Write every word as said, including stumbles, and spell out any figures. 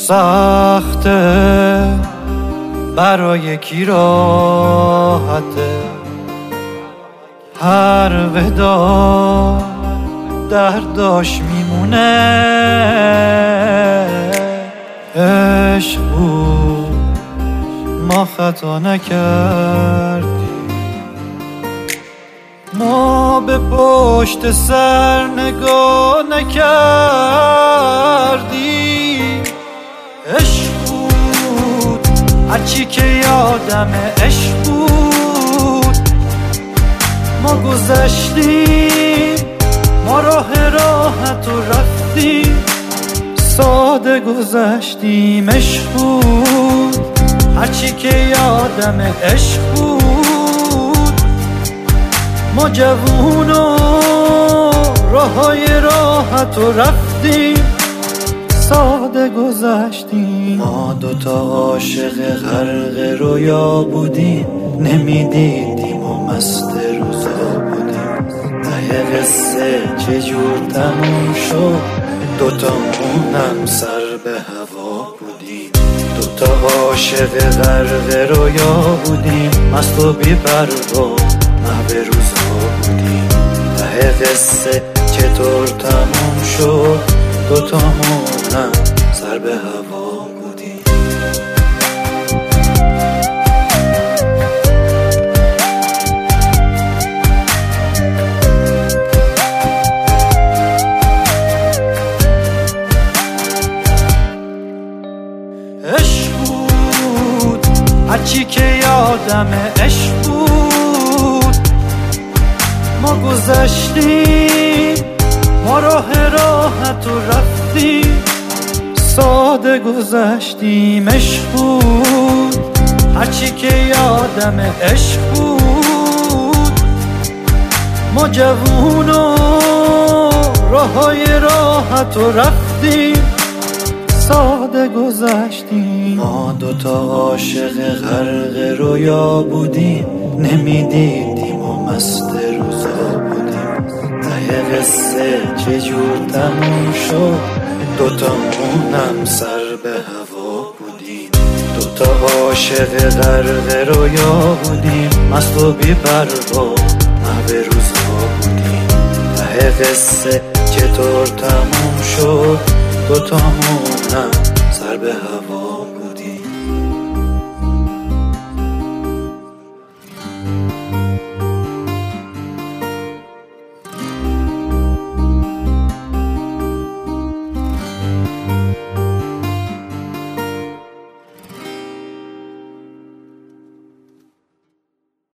سخته برای کی راحته، هر ودا درداش میمونه. عشق بود ما خطا نکردیم، ما به پشت سر نگاه نکردیم. عشق بود هرچی که یادمه، عشق بود ما گذشتیم، ما راه راحت و رفتیم، ساده گذشتیم. عشق بود هرچی که یادمه، عشق بود ما جوون و راههای راحت و رفتیم، ساده گذشتیم. ما دوتا عاشق غرق رویا بودیم، نمیدیدیم و مست روزا بودیم. ته قصه چجور تموم شد، دوتامونم سر به هوا بودیم. دوتا عاشق غرق رویا بودیم، مست و بی پروا محو روزا بودیم. ته قصه چطور تموم شد، دوتامونم سر به هوا بودیم. عشق بود هرچی که یادمه، عشق بود ما گذشتیم، ما راه راحت و رفتیم، ساده گذشتیم. عشق بود هرچی که یادمه، عشق بود ما جوون و راههای راحت و رفتیم، ساده گذشتیم. ما دوتا عاشق غرق رویا بودیم، نمیدیدیم و مست روزا بودیم. ته قصه چجور تموم شد، دوتامونم سر به هوا بودیم. دوتا عاشق غرق رویا بودیم، مست و بی پروا محو روزا بودیم. ته قصه چطور تموم شد، دوتامونم سر به هوا بودیم.